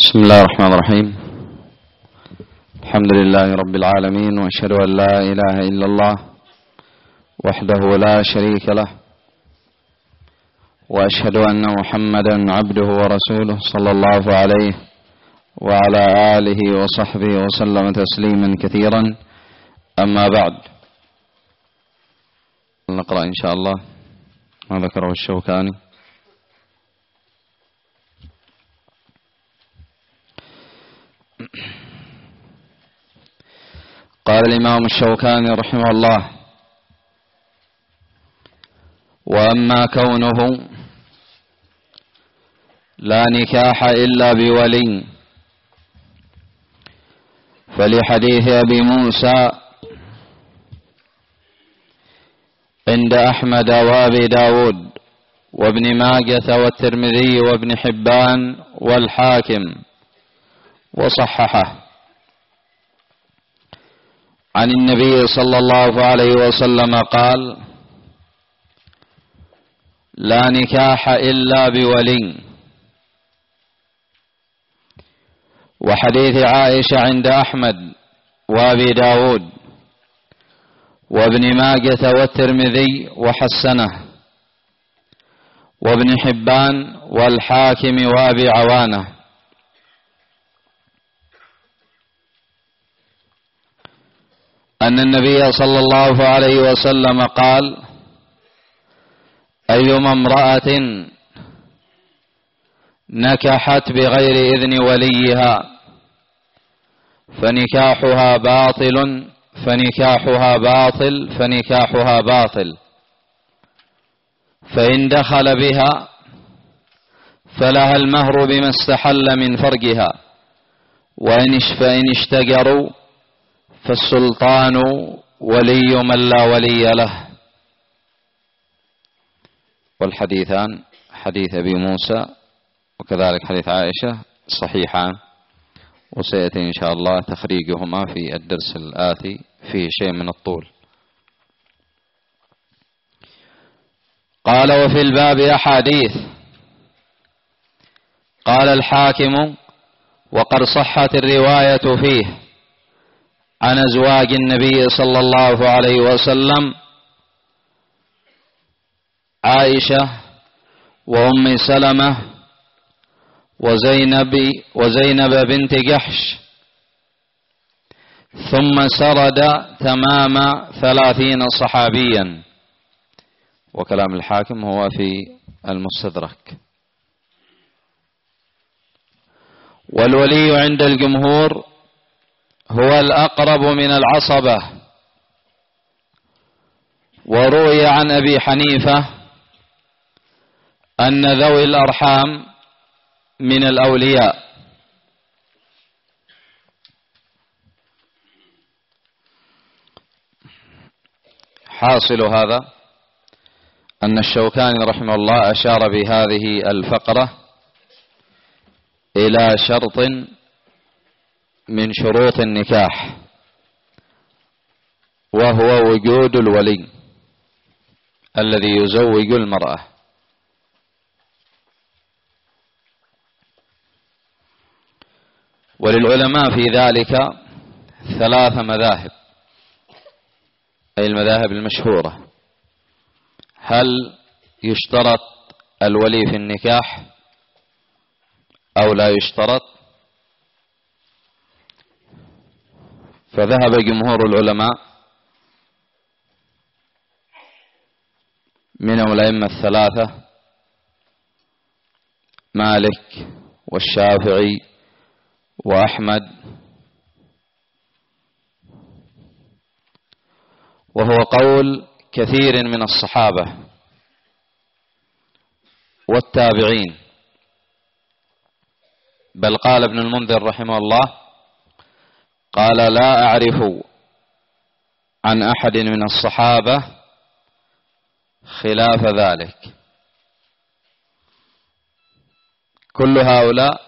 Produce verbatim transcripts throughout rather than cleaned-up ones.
بسم الله الرحمن الرحيم. الحمد لله رب العالمين، وأشهد أن لا إله إلا الله وحده لا شريك له، وأشهد أن محمدا عبده ورسوله صلى الله عليه وعلى آله وصحبه وسلم تسليما كثيرا. أما بعد، نقرأ إن شاء الله ما ذكره الشوكاني. قال الإمام الشوكاني رحمه الله: وأما كونه لا نكاح إلا بولي فلحديث أبي موسى عند أحمد وأبي داود وابن ماجة والترمذي وابن حبان والحاكم وصححه عن النبي صلى الله عليه وسلم قال: لا نكاح إلا بولي. وحديث عائشة عند أحمد وأبي داود وابن ماجة والترمذي وحسنه وابن حبان والحاكم وأبي عوانة أن النبي صلى الله عليه وسلم قال: أيما امرأة نكحت بغير إذن وليها فنكاحها باطل فنكاحها باطل فنكاحها باطل فإن دخل بها فلها المهر بما استحل من فرجها، وإن اشتجروا فالسلطان ولي من لا ولي له. والحديثان حديث أبي موسى وكذلك حديث عائشة صحيحان، وسيأتي إن شاء الله تخريجهما في الدرس الآتي، فيه شيء من الطول. قال: وفي الباب أحاديث. قال الحاكم: وقد صحت الرواية فيه عن أزواج النبي صلى الله عليه وسلم عائشة وأم سلمة وزينب وزينب بنت جحش، ثم سرد تمام ثلاثين صحابيا. وكلام الحاكم هو في المستدرك. والولي عند الجمهور هو الأقرب من العصبة. وروي عن أبي حنيفة أن ذوي الأرحام من الأولياء. حاصل هذا أن الشوكاني رحمه الله أشار بهذه الفقرة إلى شرط من شروط النكاح، وهو وجود الولي الذي يزوج المرأة. وللعلماء في ذلك ثلاث مذاهب، أي المذاهب المشهورة. هل يشترط الولي في النكاح أو لا يشترط؟ فذهب جمهور العلماء منهم الأئمة الثلاثة مالك والشافعي وأحمد، وهو قول كثير من الصحابة والتابعين. بل قال ابن المنذر رحمه الله: قال: لا أعرف عن أحد من الصحابة خلاف ذلك. كل هؤلاء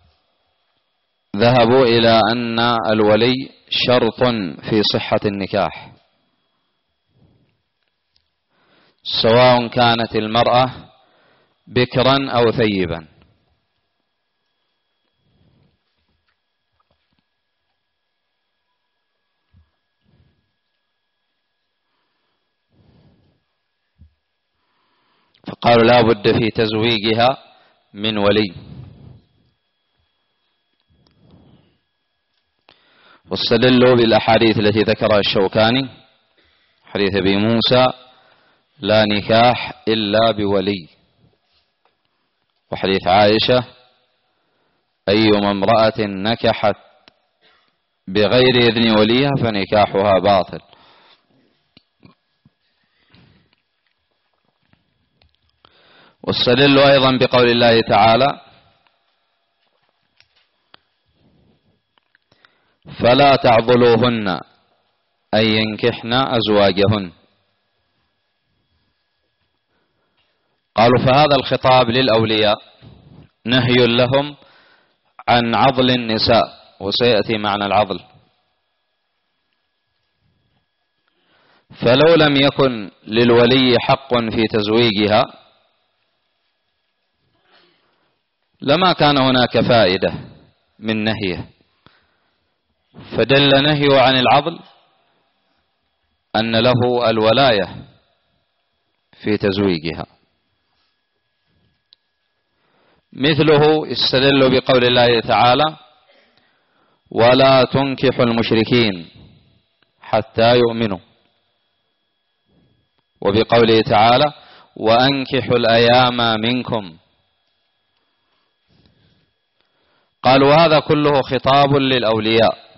ذهبوا إلى أن الولي شرط في صحة النكاح، سواء كانت المرأة بكرا أو ثيبا. فقالوا لا بد في تزويجها من ولي. واستدلوا بالأحاديث التي ذكرها الشوكاني، حديث أبي موسى لا نكاح إلا بولي، وحديث عائشة أيما امرأة نكحت بغير إذن وليها فنكاحها باطل. واستدلوا أيضا بقول الله تعالى فلا تعضلوهن أن ينكحن أزواجهن. قالوا فهذا الخطاب للأولياء نهي لهم عن عضل النساء، وسيأتي معنى العضل. فلو لم يكن للولي حق في تزويجها لما كان هناك فائدة من نهيه، فدل نهيه عن العضل أن له الولاية في تزويجها. مثله استدل بقول الله تعالى ولا تنكحوا المشركين حتى يؤمنوا، وبقوله تعالى وأنكحوا الأيام منكم. قالوا هذا كله خطاب للأولياء،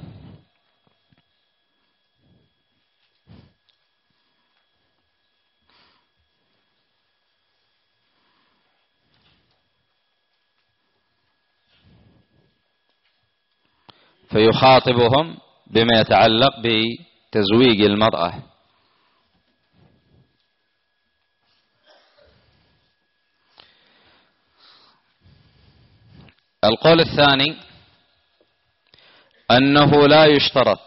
فيخاطبهم بما يتعلق بتزويج المرأة. القول الثاني أنه لا يشترط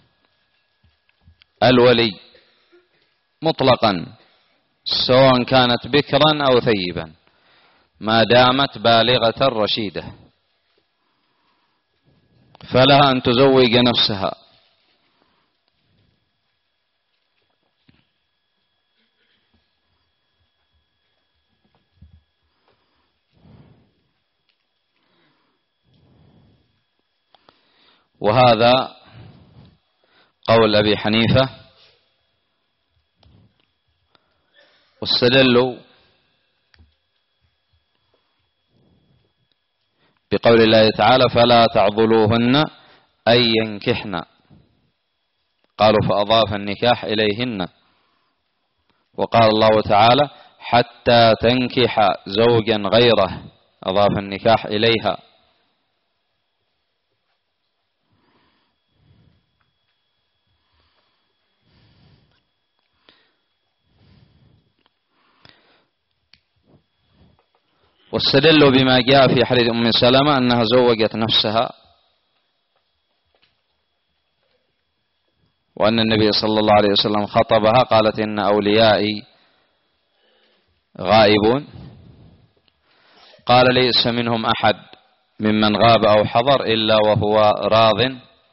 الولي مطلقا سواء كانت بكرا أو ثيبا ما دامت بالغة رشيدة، فلها أن تزوج نفسها. وهذا قول أبي حنيفة. واستدلوا بقول الله تعالى فلا تعضلوهن أن ينكحن، قالوا فأضاف النكاح إليهن. وقال الله تعالى حتى تنكح زوجا غيره، أضاف النكاح إليها. واستدلوا بما جاء في حديث أم سلمة أنها زوجت نفسها، وأن النبي صلى الله عليه وسلم خطبها قالت إن أوليائي غائبون، قال ليس منهم أحد ممن غاب أو حضر إلا وهو راض.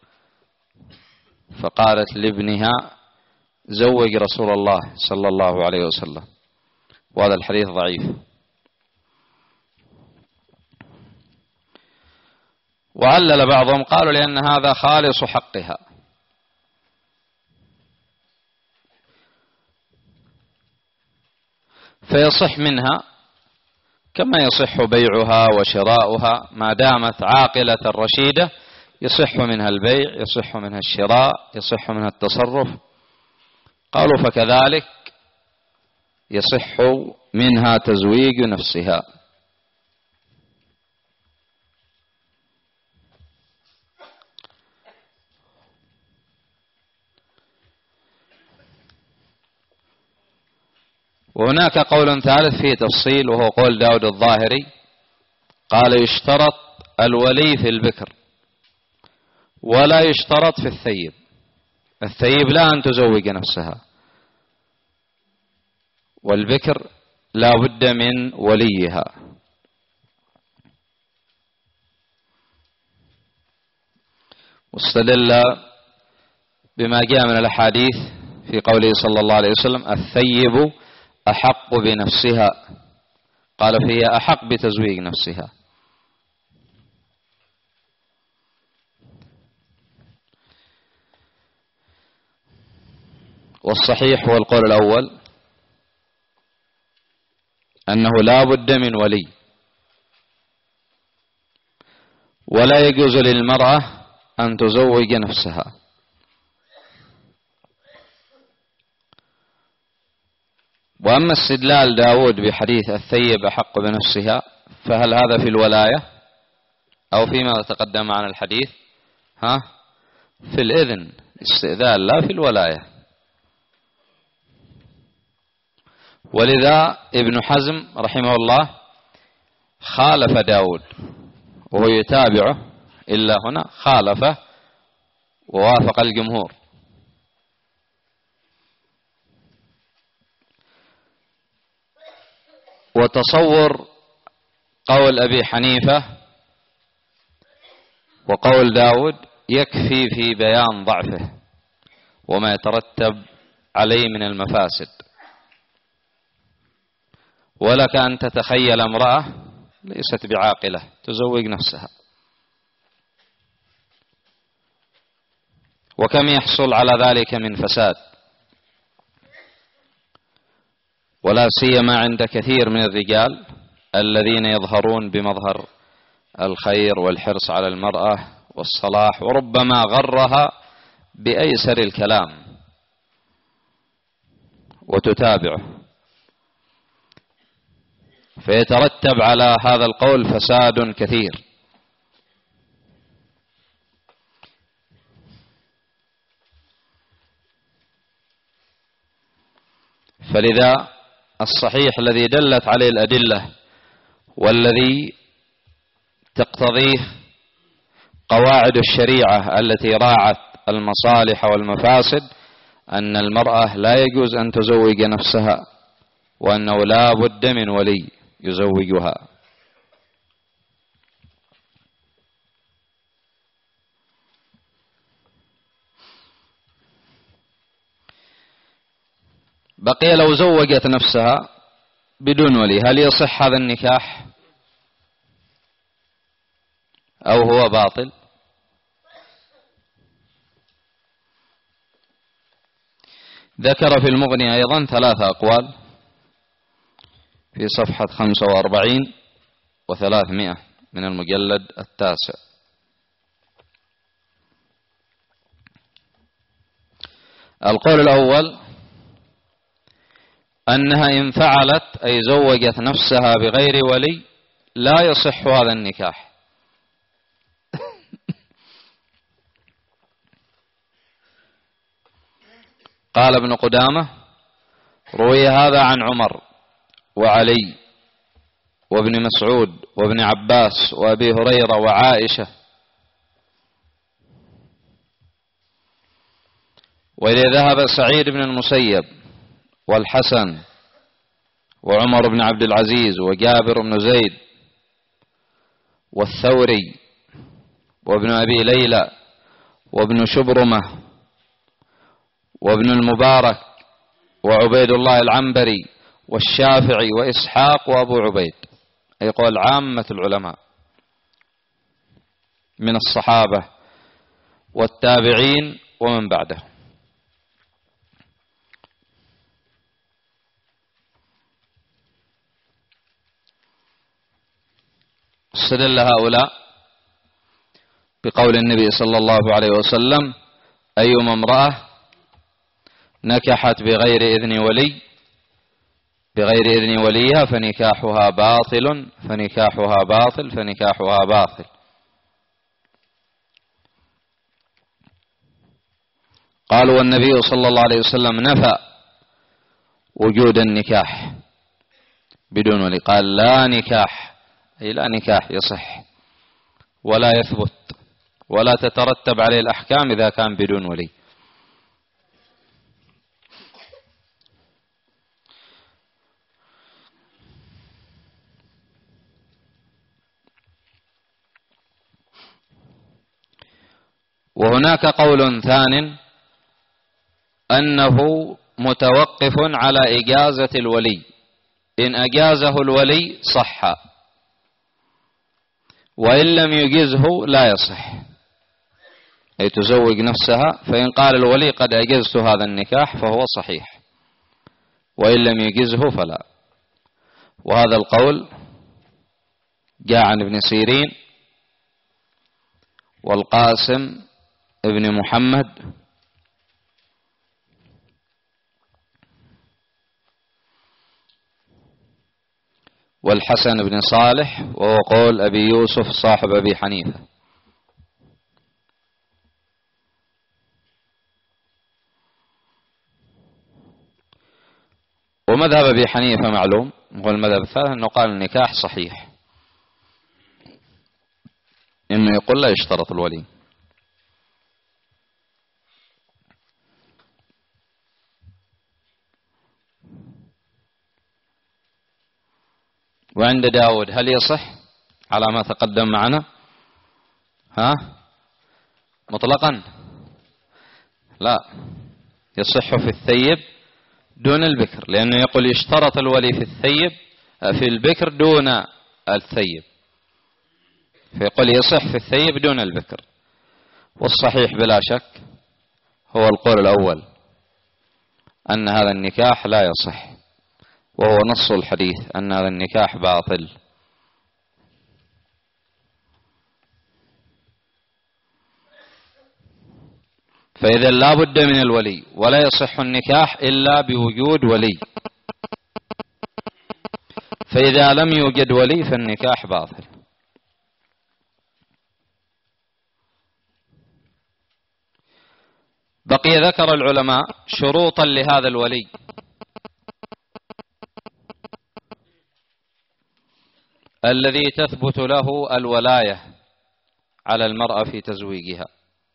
فقالت لابنها زوج رسول الله صلى الله عليه وسلم، وهذا الحديث ضعيف. وعلل بعضهم قالوا لأن هذا خالص حقها، فيصح منها كما يصح بيعها وشراؤها ما دامت عاقلة رشيدة، يصح منها البيع، يصح منها الشراء، يصح منها التصرف. قالوا فكذلك يصح منها تزويج نفسها. وهناك قول ثالث فيه تفصيل، وهو قول داود الظاهري، قال يشترط الولي في البكر ولا يشترط في الثيب. الثيب لا أن تزوج نفسها، والبكر لا بد من وليها. واستدل بما جاء من الأحاديث في قوله صلى الله عليه وسلم الثيب أحق بنفسها قال فهي أحق بتزويج نفسها. والصحيح هو القول الأول، أنه لا بد من ولي، ولا يجوز للمرأة أن تزوج نفسها. وأما استدلال داود بحديث الثيب أحق بنفسها، فهل هذا في الولاية أو فيما تقدم عن الحديث؟ ها في الإذن، استئذان لا في الولاية. ولذا ابن حزم رحمه الله خالف داود، وهو يتابعه، إلا هنا خالف ووافق الجمهور. وتصور قول أبي حنيفة وقول داود يكفي في بيان ضعفه وما يترتب عليه من المفاسد. ولك أن تتخيل امرأة ليست بعاقلة تزوج نفسها، وكم يحصل على ذلك من فساد، ولا سيما عند كثير من الرجال الذين يظهرون بمظهر الخير والحرص على المرأة والصلاح، وربما غرها بأيسر الكلام وتتابعه، فيترتب على هذا القول فساد كثير. فلذا الصحيح الذي دلت عليه الأدلة والذي تقتضيه قواعد الشريعة التي راعت المصالح والمفاسد، أن المرأة لا يجوز أن تزوج نفسها، وأنه لا بد من ولي يزوجها. بقي لو زوجت نفسها بدون ولي، هل يصح هذا النكاح أو هو باطل؟ ذكر في المغني أيضا ثلاثة أقوال في صفحة خمسة وأربعين وثلاثمائة من المجلد التاسع. القول الأول أنها إن فعلت أي زوجت نفسها بغير ولي لا يصح هذا النكاح. قال ابن قدامة: روي هذا عن عمر وعلي وابن مسعود وابن عباس وأبي هريرة وعائشة. وإذا ذهب سعيد بن المسيب والحسن وعمر بن عبد العزيز وجابر بن زيد والثوري وابن أبي ليلى وابن شبرمة وابن المبارك وعبيد الله العنبري والشافعي وإسحاق وأبو عبيد، أي قول عامة العلماء من الصحابة والتابعين ومن بعده. استدل هؤلاء بقول النبي صلى الله عليه وسلم: أيما امرأة نكحت بغير إذن ولي بغير إذن وليها فنكاحها باطل فنكاحها باطل فنكاحها باطل. قالوا: والنبي صلى الله عليه وسلم نفى وجود النكاح بدون ولي، قال: لا نكاح، أي لا نكاح يصح ولا يثبت ولا تترتب عليه الأحكام إذا كان بدون ولي. وهناك قول ثان أنه متوقف على إجازة الولي، إن أجازه الولي صح، وإن لم يجزه لا يصح، أي تزوج نفسها. فإن قال الولي قد أجزت هذا النكاح فهو صحيح، وإن لم يجزه فلا. وهذا القول جاء عن ابن سيرين والقاسم ابن محمد والحسن بن صالح، وهو قول أبي يوسف صاحب أبي حنيفة. ومذهب أبي حنيفة معلوم، هو المذهب الثالث، أنه قال النكاح صحيح، إنه يقول لا يشترط الولي. وعند داود هل يصح على ما تقدم معنا؟ ها مطلقا لا، يصح في الثيب دون البكر، لأنه يقول يشترط الولي في الثيب في البكر دون الثيب، فيقول يصح في الثيب دون البكر. والصحيح بلا شك هو القول الأول، أن هذا النكاح لا يصح، وهو نص الحديث أن هذا النكاح باطل. فإذا لا بد من الولي، ولا يصح النكاح إلا بوجود ولي، فإذا لم يوجد ولي فالنكاح باطل. بقي ذكر العلماء شروطا لهذا الولي. الذي تثبت له الولاية على المرأة في تزويجها.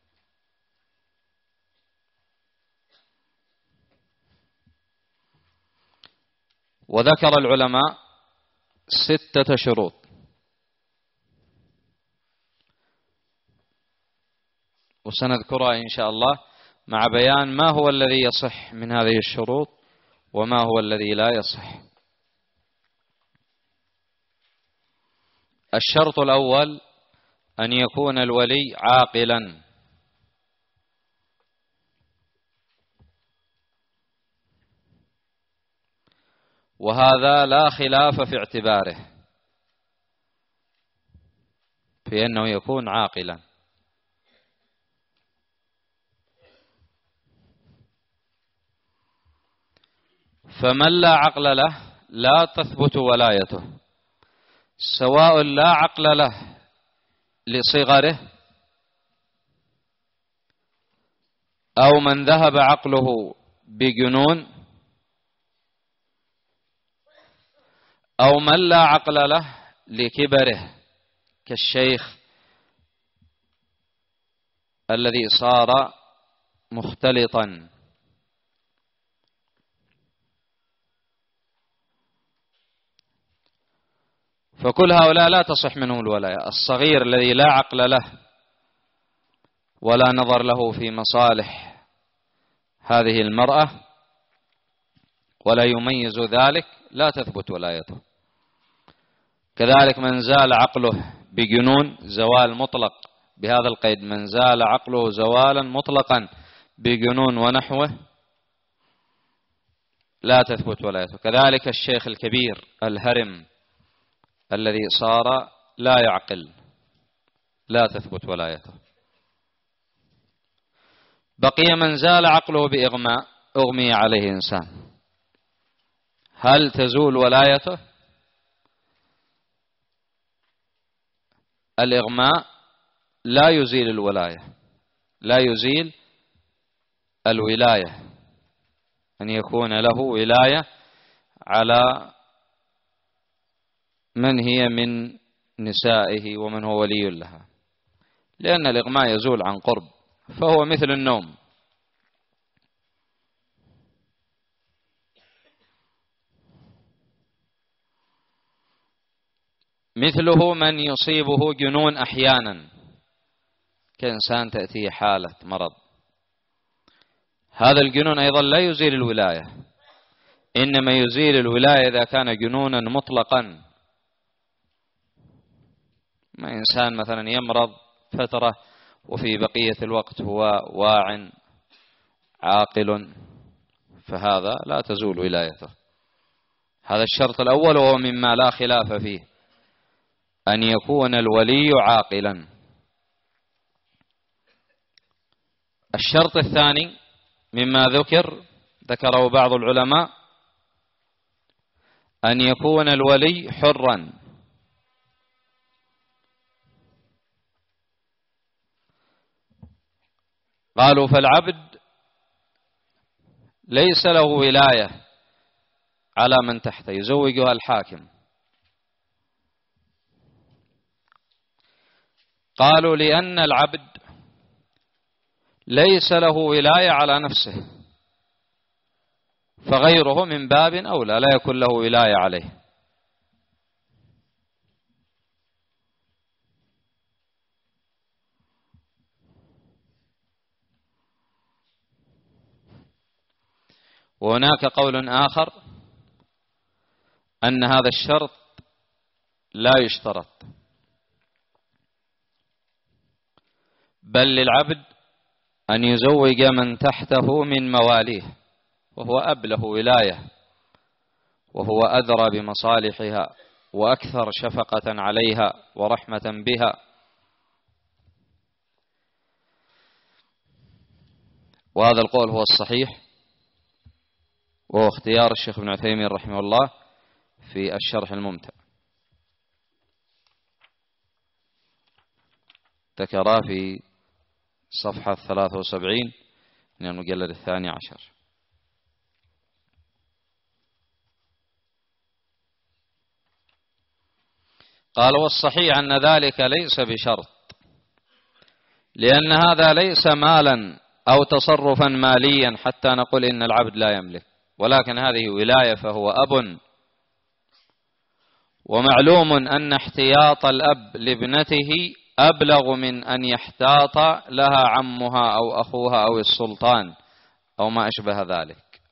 وذكر العلماء ستة شروط، وسنذكرها إن شاء الله مع بيان ما هو الذي يصح من هذه الشروط وما هو الذي لا يصح. الشرط الأول أن يكون الولي عاقلا، وهذا لا خلاف في اعتباره، في أنه يكون عاقلا. فمن لا عقل له لا تثبت ولايته، سواء لا عقل له لصغره أو من ذهب عقله بجنون، أو من لا عقل له لكبره كالشيخ الذي صار مختلطا. فكل هؤلاء لا تصح منهم الولاية. الصغير الذي لا عقل له ولا نظر له في مصالح هذه المرأة ولا يميز ذلك لا تثبت ولايته. كذلك من زال عقله بجنون زوال مطلق، بهذا القيد من زال عقله زوالا مطلقا بجنون ونحوه لا تثبت ولايته. كذلك الشيخ الكبير الهرم الذي صار لا يعقل لا تثبت ولايته. بقي من زال عقله بإغماء، أغمي عليه إنسان، هل تزول ولايته؟ الإغماء لا يزيل الولاية، لا يزيل الولاية، أن يكون له ولاية على من هي من نسائه ومن هو ولي لها، لأن الإغماء يزول عن قرب، فهو مثل النوم. مثله من يصيبه جنون أحيانا، كإنسان تأتيه حالة مرض، هذا الجنون أيضا لا يزيل الولاية، إنما يزيل الولاية إذا كان جنونا مطلقا. ما إنسان مثلا يمرض فترة وفي بقية الوقت هو واع عاقل، فهذا لا تزول ولايته. هذا الشرط الأول، وهو مما لا خلاف فيه، أن يكون الولي عاقلا. الشرط الثاني مما ذكر ذكره بعض العلماء أن يكون الولي حرا. قالوا فالعبد ليس له ولاية على من تحته، يزوجها الحاكم. قالوا لأن العبد ليس له ولاية على نفسه، فغيره من باب أولى لا يكون له ولاية عليه. وهناك قول آخر أن هذا الشرط لا يشترط، بل للعبد أن يزوج من تحته من مواليه، وهو أبله ولاية، وهو أدرى بمصالحها وأكثر شفقة عليها ورحمة بها. وهذا القول هو الصحيح، وهو اختيار الشيخ ابن عثيمين رحمه الله في الشرح الممتع، ذكر في صفحة ثلاثة وسبعين من المجلد الثاني عشر. قال والصحيح أن ذلك ليس بشرط، لأن هذا ليس مالا أو تصرفا ماليا حتى نقول إن العبد لا يملك، ولكن هذه ولاية فهو أب. ومعلوم أن احتياط الأب لابنته أبلغ من أن يحتاط لها عمها أو أخوها أو السلطان أو ما أشبه ذلك.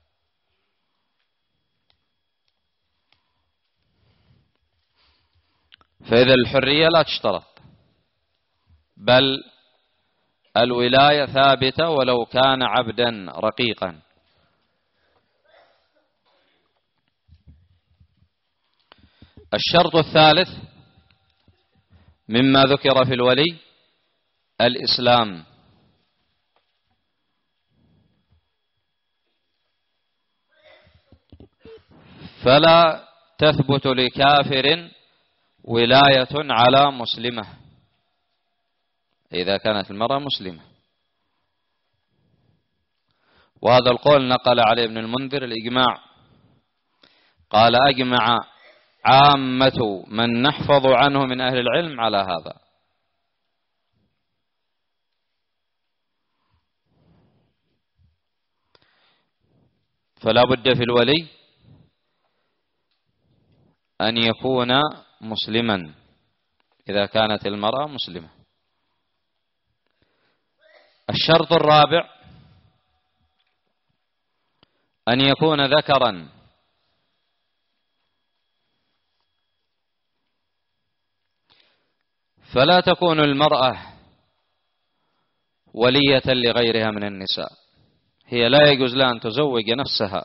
فإذا الحرية لا تشترط، بل الولاية ثابتة ولو كان عبدا رقيقا. الشرط الثالث مما ذكر في الولي الإسلام. فلا تثبت لكافر ولاية على مسلمة إذا كانت المرأة مسلمة. وهذا القول نقل عليه ابن المنذر الإجماع، قال أجمع عامة من نحفظ عنه من أهل العلم على هذا. فلا بد في الولي أن يكون مسلما إذا كانت المرأة مسلمة. الشرط الرابع أن يكون ذكرا، فلا تكون المرأة ولية لغيرها من النساء، هي لا يجوز لها أن تزوج نفسها،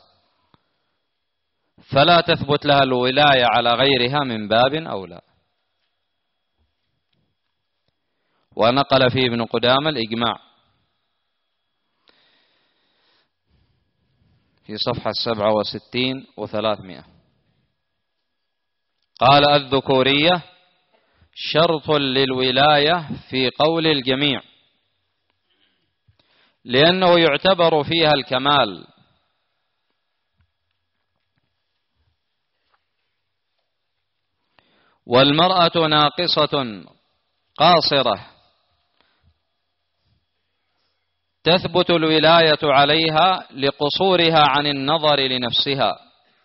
فلا تثبت لها الولاية على غيرها من باب أولى. ونقل فيه ابن قدامة الإجماع في صفحة سبعة وستين وثلاثمائة. قال الذكورية شرط للولاية في قول الجميع، لأنه يعتبر فيها الكمال، والمرأة ناقصة قاصرة تثبت الولاية عليها لقصورها عن النظر لنفسها،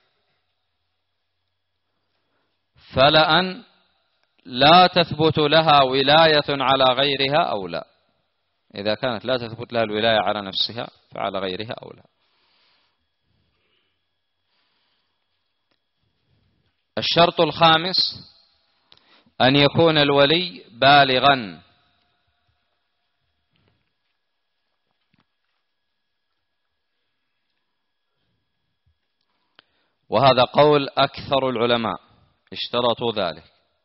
فلأن لا تثبت لها ولاية على غيرها أولى. إذا كانت لا تثبت لها الولاية على نفسها فعلى غيرها أولى. الشرط الخامس أن يكون الولي بالغا، وهذا قول أكثر العلماء اشترطوا ذلك.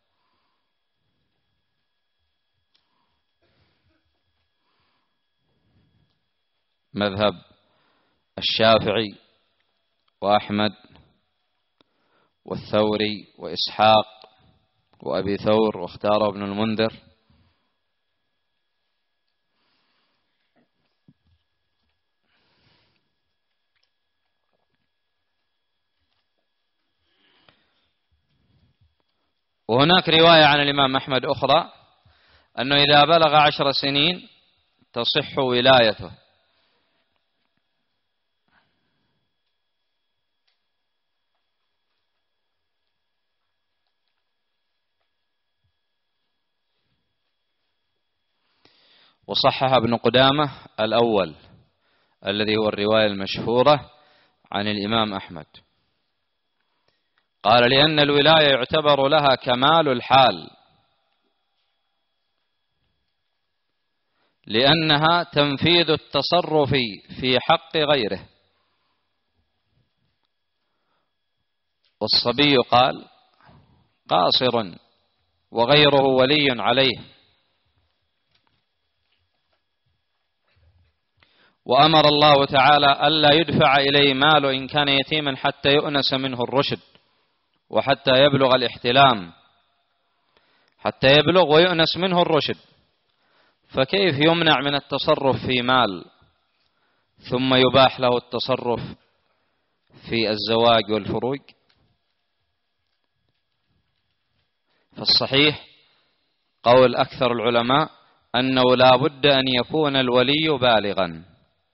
مذهب الشافعي وأحمد والثوري وإسحاق وأبي ثور، واختاره ابن المنذر. وهناك رواية عن الإمام أحمد أخرى أنه إذا بلغ عشر سنين تصح ولايته. وصحح ابن قدامة الأول الذي هو الرواية المشهورة عن الإمام أحمد، قال لأن الولاية يعتبر لها كمال الحال، لأنها تنفيذ التصرف في حق غيره. والصبي قال قاصر وغيره ولي عليه. وأمر الله تعالى ألا يدفع إليه مال إن كان يتيما حتى يؤنس منه الرشد، وحتى يبلغ الاحتلام، حتى يبلغ ويؤنس منه الرشد. فكيف يمنع من التصرف في مال ثم يباح له التصرف في الزواج والفروج؟ فالصحيح قول أكثر العلماء أنه لا بد أن يكون الولي بالغا.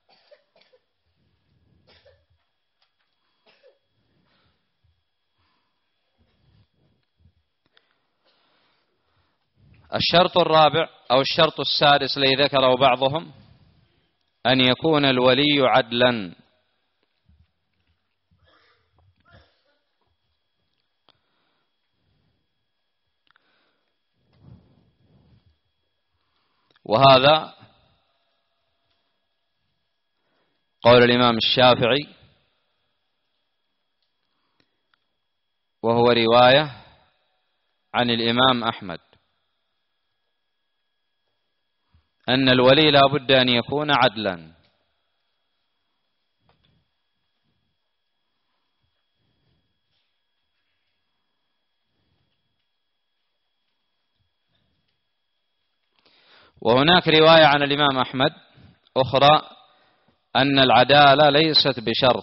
الشرط الرابع أو الشرط السادس الذي ذكره بعضهم أن يكون الولي عدلا. وهذا قول الإمام الشافعي، وهو رواية عن الإمام أحمد أن الولي لا بد أن يكون عدلا. وهناك رواية عن الإمام أحمد أخرى أن العدالة ليست بشرط،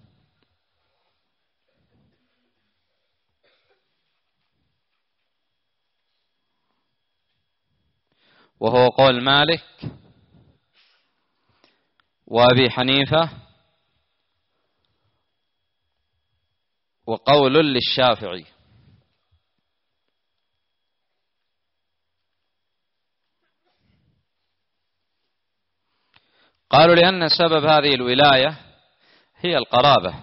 وهو قول مالك وأبي حنيفة وقول للشافعي. قالوا لأن سبب هذه الولاية هي القرابة،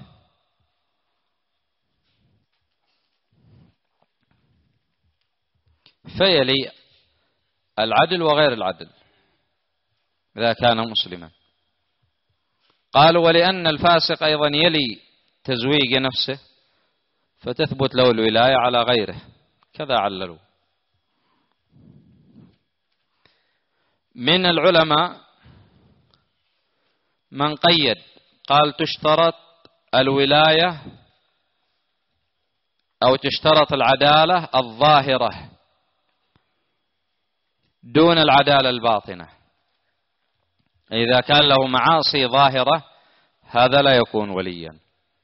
فيلي العدل وغير العدل إذا كان مسلما. قالوا ولأن الفاسق أيضا يلي تزويج نفسه فتثبت له الولاية على غيره، كذا عللوا. من العلماء من قيد، قال تشترط الولاية أو تشترط العدالة الظاهرة دون العدالة الباطنة. إذا كان له معاصي ظاهرة هذا لا يكون وليا،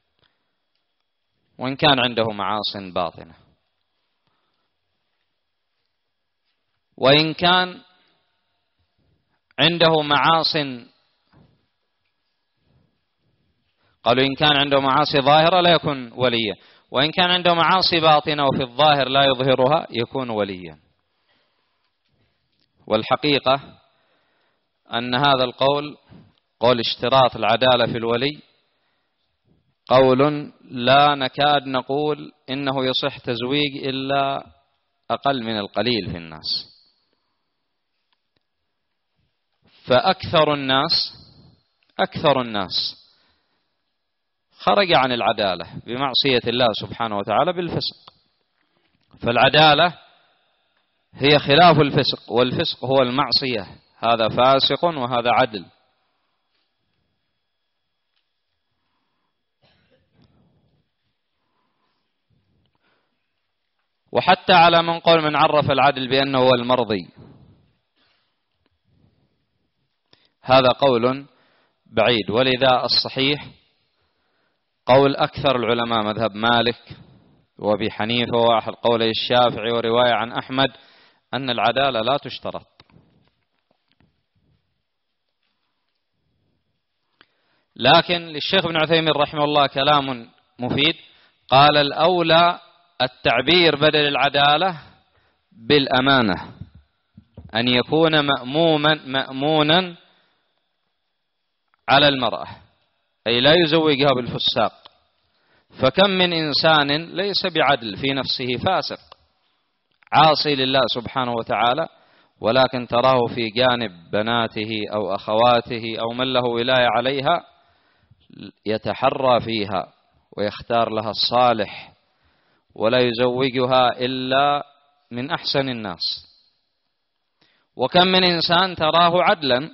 وإن كان عنده معاصي باطنة. وإن كان عنده معاصي، قالوا إن كان عنده معاصي ظاهرة لا يكون وليا، وإن كان عنده معاصي باطنة وفي الظاهر لا يظهرها يكون وليا. والحقيقة أن هذا القول، قول اشتراط العدالة في الولي، قول لا نكاد نقول إنه يصح تزويج إلا أقل من القليل في الناس. فأكثر الناس أكثر الناس خرج عن العدالة بمعصية الله سبحانه وتعالى بالفسق. فالعدالة هي خلاف الفسق، والفسق هو المعصية، هذا فاسق وهذا عدل. وحتى على من قول من عرف العدل بأنه هو المرضي، هذا قول بعيد. ولذا الصحيح قول أكثر العلماء مذهب مالك وأبي حنيفة وأحد قولي الشافعي ورواية عن أحمد أن العدالة لا تشترط. لكن للشيخ ابن عثيمين رحمه الله كلام مفيد، قال الأولى التعبير بدل العدالة بالأمانة، أن يكون مأموما مأمونا على المرأة، أي لا يزوجها بالفساق. فكم من إنسان ليس بعدل في نفسه، فاسق عاصي لله سبحانه وتعالى، ولكن تراه في جانب بناته أو أخواته أو من له ولاية عليها يتحرى فيها ويختار لها الصالح، ولا يزوجها إلا من أحسن الناس. وكم من إنسان تراه عدلا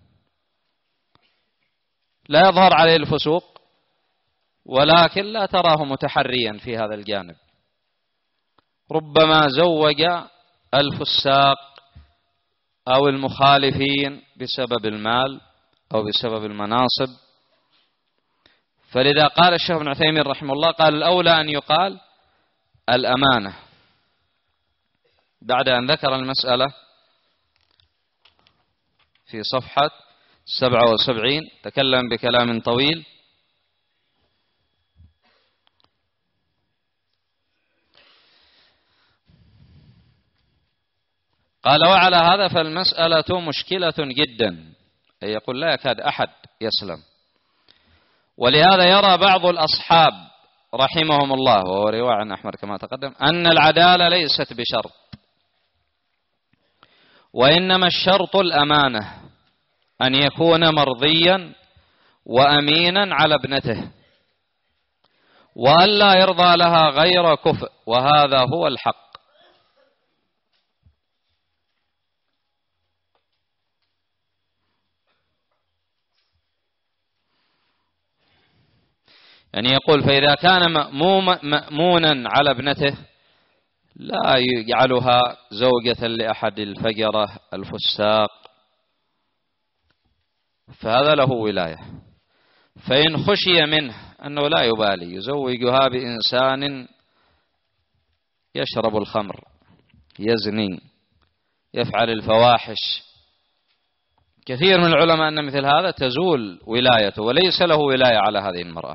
لا يظهر عليه الفسوق، ولكن لا تراه متحريا في هذا الجانب، ربما زوج الفساق أو المخالفين بسبب المال أو بسبب المناصب. فلذا قال الشيخ ابن عثيمين رحمه الله، قال الأولى أن يقال الأمانة، بعد أن ذكر المسألة في صفحة سبعة وسبعين تكلم بكلام طويل. قال وعلى هذا فالمسألة مشكلة جدا، أي يقول لا يكاد أحد يسلم. ولهذا يرى بعض الأصحاب رحمهم الله، وهو رواية عن أحمد كما تقدم، أن العدالة ليست بشرط، وإنما الشرط الأمانة، أن يكون مرضيا وأمينا على ابنته، وأن لا يرضى لها غير كفء، وهذا هو الحق. يعني يقول فإذا كان مأمونا على ابنته لا يجعلها زوجة لأحد الفجرة الفساق، فهذا له ولاية. فإن خشي منه أنه لا يبالي يزوجها بإنسان يشرب الخمر، يزني، يفعل الفواحش، كثير من العلماء أن مثل هذا تزول ولايته وليس له ولاية على هذه المرأة.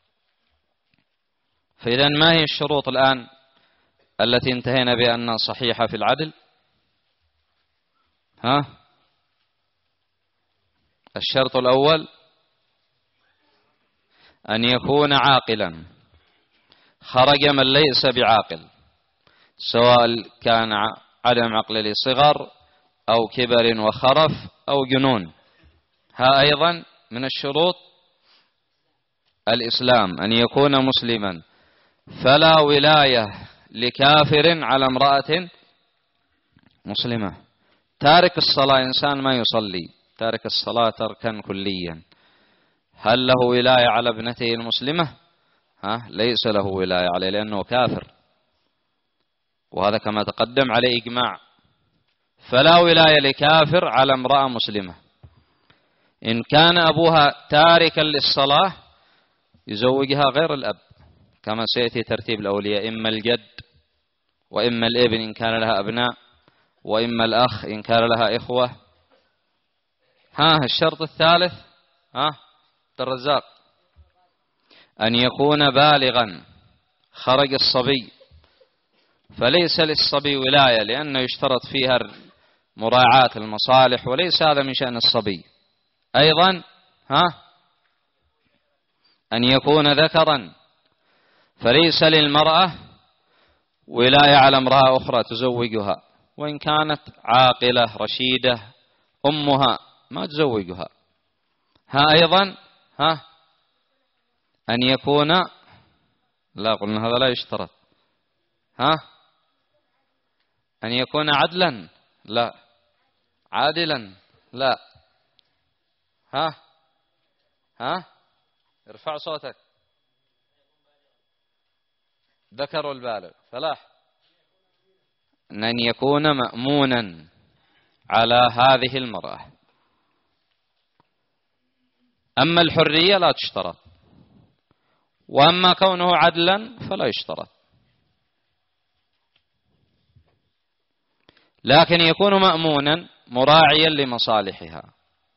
فإذا ما هي الشروط الآن التي انتهينا بأنها صحيحة في العدل؟ ها؟ الشرط الأول أن يكون عاقلا، خرج من ليس بعاقل، سواء كان عدم عقل لصغر أو كبر وخرف أو جنون. ها أيضا من الشروط الإسلام، أن يكون مسلما، فلا ولاية لكافر على امرأة مسلمة. تارك الصلاة إنسان ما يصلي، تارك الصلاة تركا كليا، هل له ولاية على ابنته المسلمة؟ ها؟ ليس له ولاية عليه لأنه كافر، وهذا كما تقدم عليه إجماع. فلا ولاية لكافر على امرأة مسلمة. إن كان أبوها تاركا للصلاة يزوجها غير الأب، كما سيأتي ترتيب الأولياء، إما الجد وإما الابن إن كان لها أبناء، وإما الأخ إن كان لها إخوة. ها الشرط الثالث، ها الرزاق، أن يكون بالغا، خرج الصبي، فليس للصبي ولاية لأنه يشترط فيها مراعاة المصالح، وليس هذا من شأن الصبي. أيضا ها أن يكون ذكرا، فليس للمرأة ولاية على امرأة أخرى تزوجها، وإن كانت عاقلة رشيدة أمها ما تزوجها. ها أيضا ها أن يكون، لا قلنا هذا لا يشترط. ها أن يكون عدلا، لا. عادلا، لا. ها ها ارفع صوتك. ذكر البالغ. فلاح. أن يكون مأمونا على هذه المرأة. أما الحرية لا تشترط، وأما كونه عدلا فلا يشترط، لكن يكون مأمونا مراعيا لمصالحها.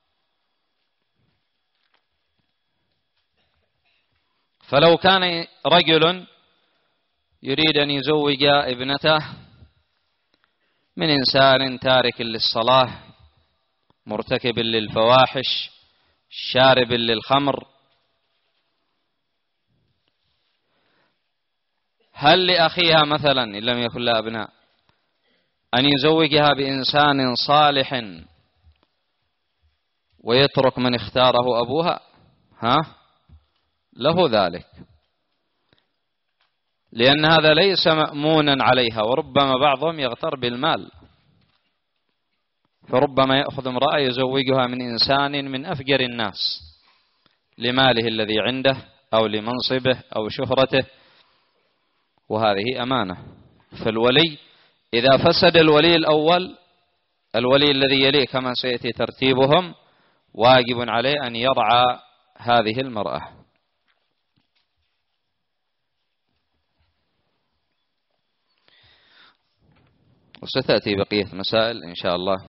فلو كان رجل يريد أن يزوج ابنته من إنسان تارك للصلاة مرتكب للفواحش شارب للخمر، هل لأخيها مثلا إن لم يكن لها أبناء أن يزوجها بإنسان صالح ويترك من اختاره أبوها؟ ها له ذلك، لأن هذا ليس مأمونا عليها، وربما بعضهم يغتر بالمال، فربما يأخذ امرأة يزوجها من إنسان من أفجر الناس لماله الذي عنده أو لمنصبه أو شهرته، وهذه أمانة. فالولي إذا فسد الولي الأول، الولي الذي يليه كما سيأتي ترتيبهم واجب عليه أن يرعى هذه المرأة. وستأتي بقية مسائل إن شاء الله